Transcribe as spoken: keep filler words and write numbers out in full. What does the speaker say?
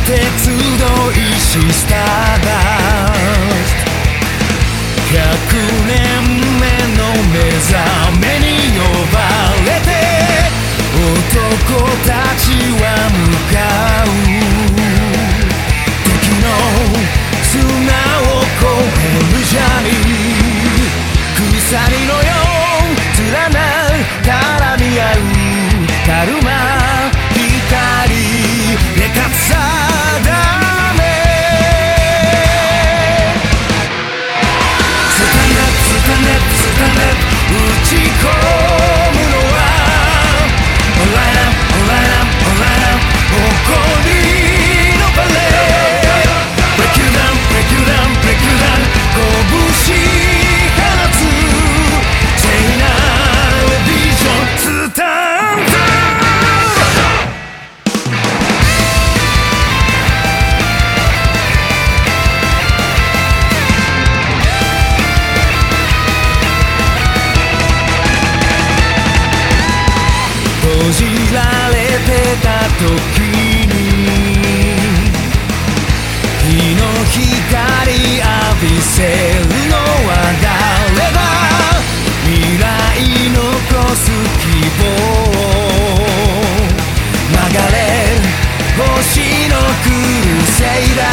鉄道石スターダストひゃくねんめの目覚めに呼ばれて男たちは向かう時の砂を越えるジャーニー鎖のよう連なる絡み合うカルマ光でかさだめスタネスタネスタネ打ち込むのはオンライナオンライナオンライナ誇りのバレーブレイクダウンブレイクダウンブレイクダウン拳放つ聖なるビジョンスタンド閉じられてた時に日の光浴びせるのは誰だ未来残す希望流れる星のクルセイダー